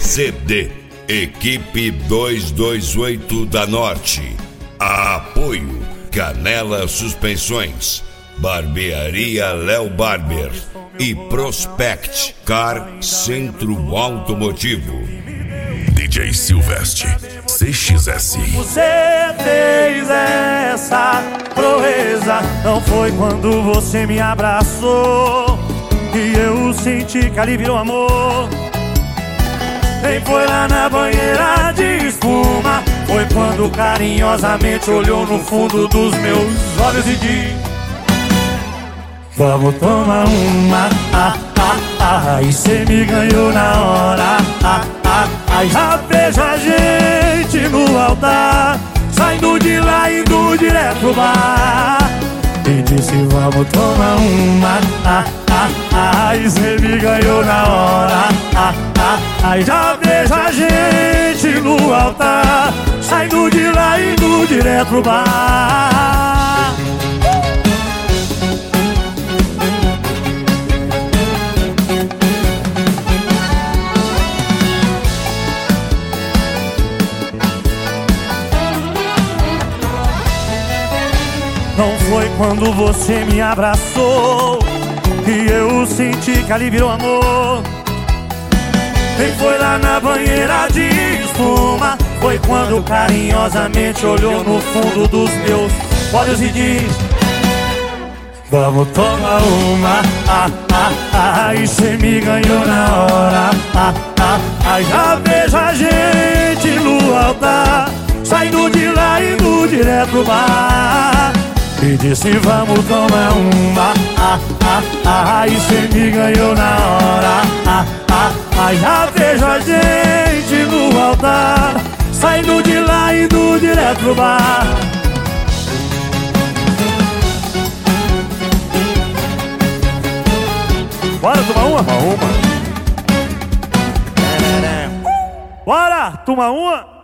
ECD, Equipe 228 da Norte. Apoio Canela Suspensões, Barbearia Léo Barber e Prospect Car Centro Automotivo. DJ Silvestre, CXS. Você fez essa proeza, não foi quando você me abraçou que eu senti que ali virou amor. Nem foi lá na banheira de espuma, foi quando carinhosamente olhou no fundo dos meus olhos e disse: vamos tomar uma, e cê me ganhou na hora, já vejo a gente no altar, saindo de lá e indo direto pro bar. E disse vamos tomar uma, e cê me ganhou na hora, já vejo a gente no altar, saindo de lá e indo direto pro bar. Não foi quando você me abraçou que eu senti que ali virou amor. Nem foi lá na banheira de espuma, foi quando carinhosamente olhou no fundo dos meus olhos e disse: vamos tomar uma, e cê me ganhou na hora, já vejo a gente no altar, saindo de lá e indo direto pro bar. E disse vamos tomar uma, e cê me ganhou na hora, já vejo a gente no altar, saindo de lá e indo direto pro bar. Bora tomar uma? Bora tomar uma?